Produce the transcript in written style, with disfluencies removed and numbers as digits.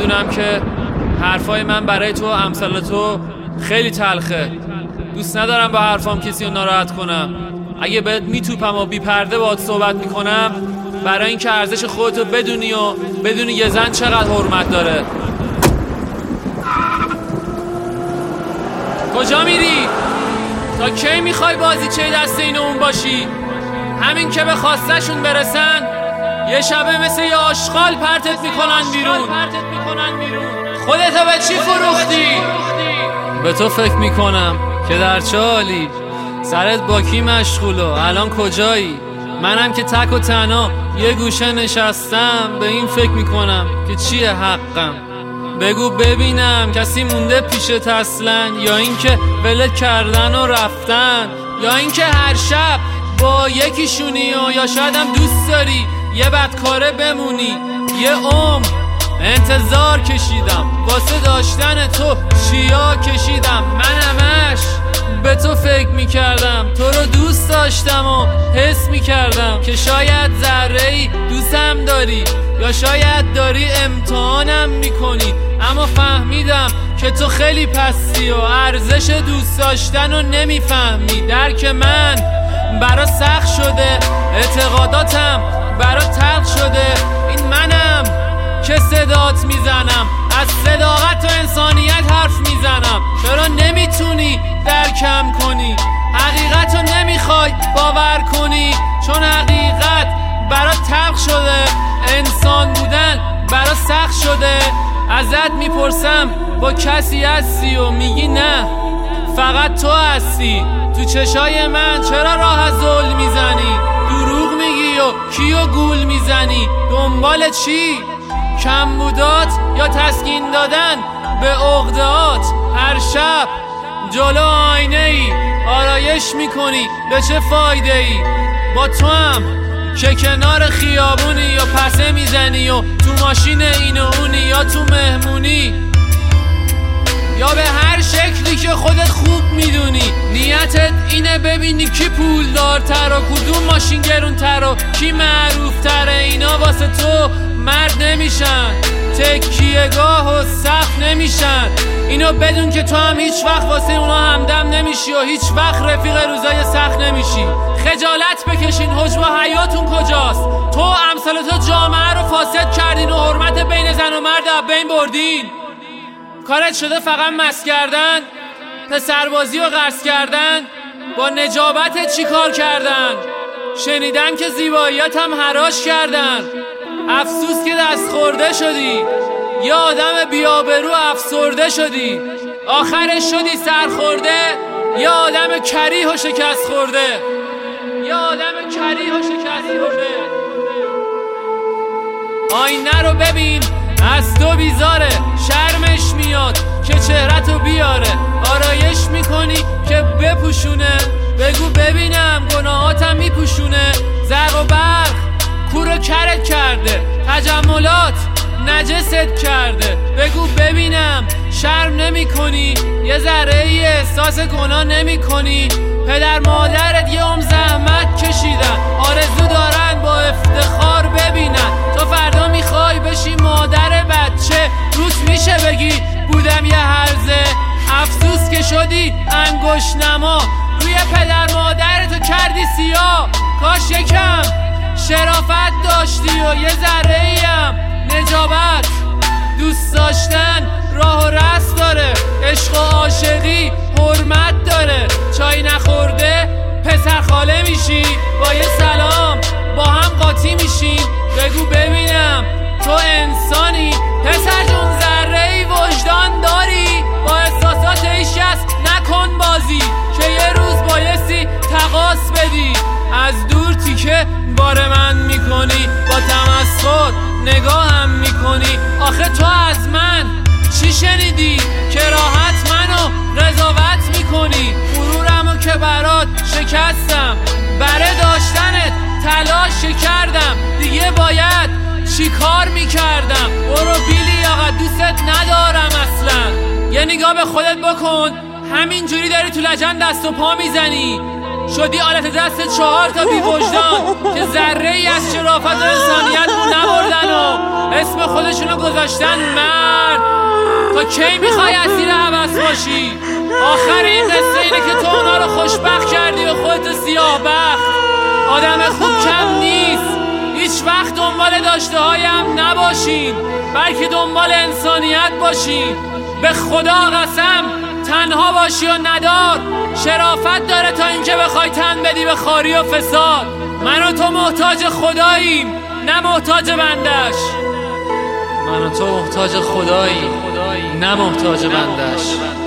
میدونم که حرفای من برای تو امثال تو خیلی تلخه. دوست ندارم با حرفام کسی رو ناراحت کنم. اگه بهت میتوپم و بی پرده باهات صحبت میکنم برای اینکه ارزش خودتو بدونی و بدونی یه زن چقدر حرمت داره. کجا میری؟ تا کی میخوای بازیچه دست این اون باشی؟ همین که به خواستشون برسن یه شبه مثل یه آشغال پرتت میکنن بیرون. خودتو به چی فروختی؟ به تو فکر میکنم که در چه حالی، سرت با کی مشغولو، الان کجایی؟ منم که تک و تنها یه گوشه نشستم به این فکر میکنم که چیه حقم. بگو ببینم کسی مونده پیشت اصلا، یا اینکه ولت کردن و رفتن، یا اینکه هر شب با یکیشونی و یا شایدم دوست داری یه بدکاره بمونی. یه عمر انتظار کشیدم واسه داشتن تو، چیا کشیدم من همش به تو فکر میکردم. تو رو دوست داشتم و حس میکردم که شاید ذره‌ای دوستم داری یا شاید داری امتحانم میکنی، اما فهمیدم که تو خیلی پستی و ارزش دوست داشتن رو نمیفهمی. درک من برا سخت شده، اعتقاداتم برا تلخ شده. این منم که صدات میزنم، از صداقت و انسانیت حرف میزنم. چرا نمیتونی درکم کنی؟ حقیقت رو نمیخوای باور کنی، چون حقیقت برا تلخ شده، انسان بودن برا سخت شده. ازت میپرسم با کسی هستی و میگی نه فقط تو هستی. تو چشای من چرا راه از ظلم میزنی؟ دروغ میگی و کیو گول میزنی؟ دنبال چی؟ کمبودات یا تسکین دادن به عقدهات؟ هر شب جلو آینه ای آرایش میکنی، به چه فایده ای؟ با تو هم که کنار خیابونی یا پسه میزنی و تو ماشین این و اونی یا تو مهمونی یا به هر شکلی که خودت خوب میدونی. نیتت اینه ببینی کی پول دارتر و کدوم ماشین گرونتر و کی معروف تره. اینا واسه تو مرد نمیشن، تکیهگاه و سقف نمیشن. اینو بدون که تو هم هیچ وقت واسه اونا همدم نمیشی و هیچ وقت رفیق روزای سخت نمیشی. خجالت بکشین، حجب حیاتون کجاست؟ تو امثال تو جامعه رو فاسد کردین و حرمت بین زن و مرد از بین بردین. کارت شده فقط مست کردن، پسربازی و قرض کردن. با نجابتت چی کار کردن؟ شنیدم که زیباییات هم حراش کردن. افسوس که دست خورده شدی، یا آدم بیابرو افسرده شدی. آخرش شدی سرخورده یا آدم کریه و شکست خورده. آینه رو ببین از تو بیزاره، شرمش میاد که چهرتو بیاره. آرایش میکنی که بپوشونه، بگو ببینم گناهاتم میپوشونه. زرق و برق کورو کرت کرده، تجملات نجست کرده. بگو ببینم شرم نمی کنی، یه ذره ای احساس گناه نمی کنی. پدر مادرت یه عمر زحمت کشیدن، آرزو دارن با افتخار ببینن. تو فردا میخوای بشی مادر بچه، روت میشه بگی بودم یه هرزه. افسوس که شدی انگشت نما، روی پدر مادرتو کردی سیاه. کاش یکم شرافت داشتی و یه ذره ایم نجابت. دوست داشتن راه و رست داره، عشق و عاشقی حرمت داره. چای نخورده پسر خاله میشی، با یه سلام با هم قاطی میشین. بگو ببینم تو انسانی پسر جون، ذره ای وجدان داری؟ با احساسات هیچکس نکن بازی، که یه روز بایستی تقاص بدی. از دور تیکه بار من میکنی، با تمسخر نگاهم میکنی. آخه تو از من چی شنیدی که راحت منو قضاوت میکنی؟ غرورمو که برات شکستم، بره داشتنت تلاش کردم. دیگه باید چی کار میکردم؟ برو بیلی آقا، دوستت ندارم اصلا. یه نگاه به خودت بکن، همینجوری داری تو لجن دست و پا میزنی. شدی آلت دست 4 تا بی وجدان که ذره ای از شرافت و انسانیت رو نبردن و اسم خودشونو گذاشتن مرد. تا کی میخوای اسیر هوس باشی؟ آخر این قصه اینه که تو اونا رو خوشبخت کردی و خودت سیاه بخت. آدم خوب کم نیست. هیچ وقت دنبال داشته هایم نباشین، بلکه دنبال انسانیت باشین. به خدا قسم تنها باشی و ندار شرافت داره تا اینکه بخوای تن بدی به خاری و فساد. من و تو محتاج خداییم، نه محتاج بندش. من و تو محتاج خداییم، نه محتاج بندش.